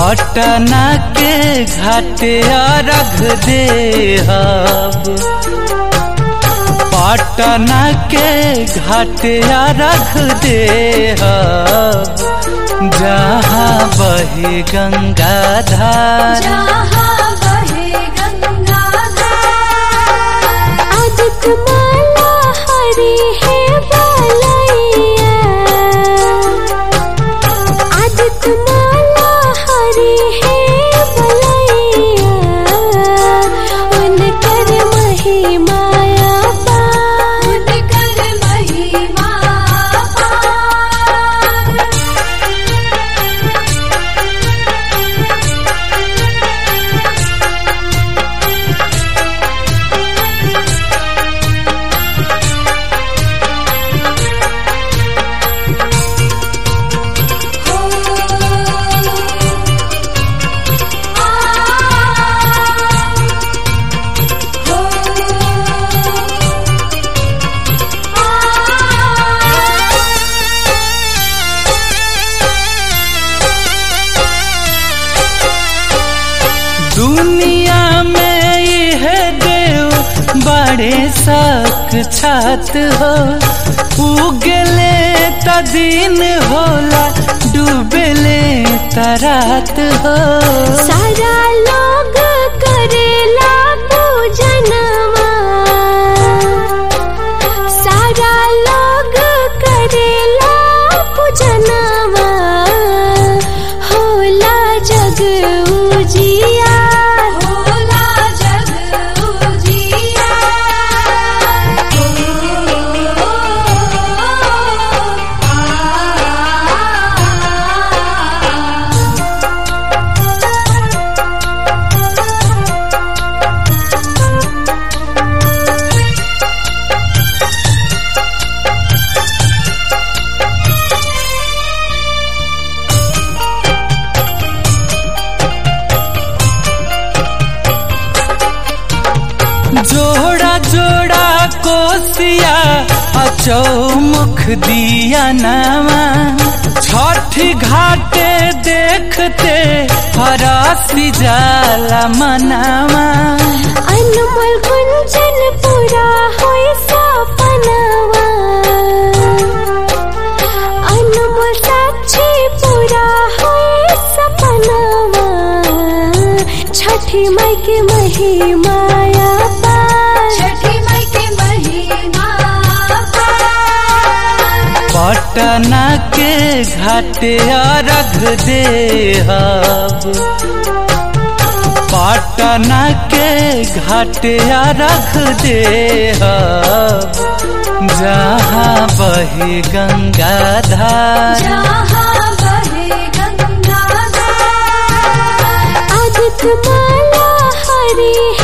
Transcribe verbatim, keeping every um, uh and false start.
पटना के घाटे अर्घ देहब, पटना के घाटे अर्घ देहब, जहाँ बहे गंगा धार, जहाँ बहे गंगा धार। आदित्य माला हरि है बलैया, आदित्य माला हरि है बलैया, उनकर महिमाया पार, उनकर महिमा पार। दुनिया में यह देव बड़े साक्षात हो, उगले त दिन होला, डूबले त रात हो। सारा लोग करेला पूजनवा, सारा लोग करेला पूजनवा, होला जग उजिया, होला जग उजिया। जोड़ा जोड़ा कोसिया चौमुख दिया नामा, छठी घाटे देखते हरासी जाला मनावा। अनमोल कुंजन पूरा होय सपनावा, अनमोल साक्षी पूरा होय सपनावा, छठी माई के महिमाया पार, छठी माई के महिमा पार। पटना के घाटे अर्घ देहब, पटना के घाटे अर्घ देहब, जहाँ बहे गंगा धार, जहाँ बहे गंगा धार। आदित्य माला हरि